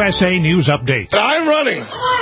USA News Update. I'm running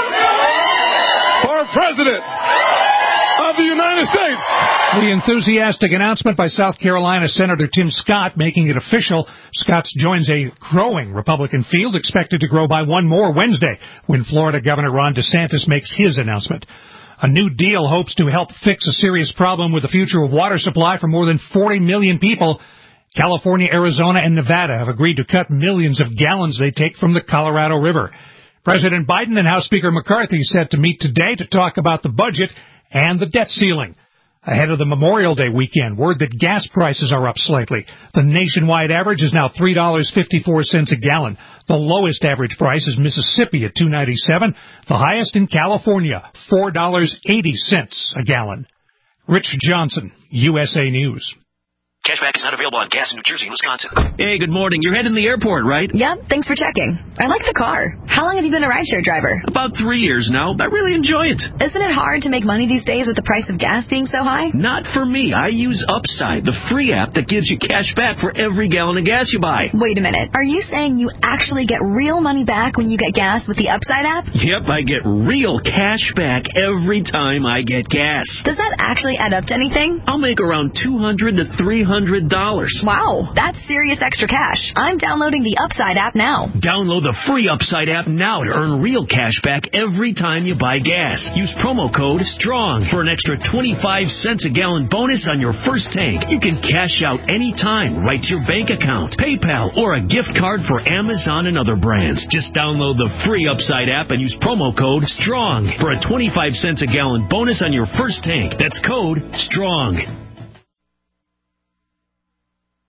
for president of the United States. The enthusiastic announcement by South Carolina Senator Tim Scott making it official. Scott joins a growing Republican field, expected to grow by one more Wednesday when Florida Governor Ron DeSantis makes his announcement. A new deal hopes to help fix a serious problem with the future of water supply for more than 40 million people. California, Arizona, and Nevada have agreed to cut millions of gallons they take from the Colorado River. President Biden and House Speaker McCarthy set to meet today to talk about the budget and the debt ceiling. Ahead of the Memorial Day weekend, word that gas prices are up slightly. The nationwide average is now $3.54 a gallon. The lowest average price is Mississippi at $2.97. The highest in California, $4.80 a gallon. Rich Johnson, USA News. Cashback is not available on gas in New Jersey and Wisconsin. Hey, good morning. You're heading to the airport, right? Yep, thanks for checking. I like the car. How long have you been a rideshare driver? About 3 years now. I really enjoy it. Isn't it hard to make money these days with the price of gas being so high? Not for me. I use Upside, the free app that gives you cash back for every gallon of gas you buy. Wait a minute. Are you saying you actually get real money back when you get gas with the Upside app? Yep, I get real cash back every time I get gas. Does that actually add up to anything? I'll make around $200 to $300. Wow, that's serious extra cash. I'm downloading the Upside app now. Download the free Upside app now to earn real cash back every time you buy gas. Use promo code STRONG for an extra 25 cents a gallon bonus on your first tank. You can cash out anytime right to your bank account, PayPal, or a gift card for Amazon and other brands. Just download the free Upside app and use promo code STRONG for a 25 cents a gallon bonus on your first tank. That's code STRONG.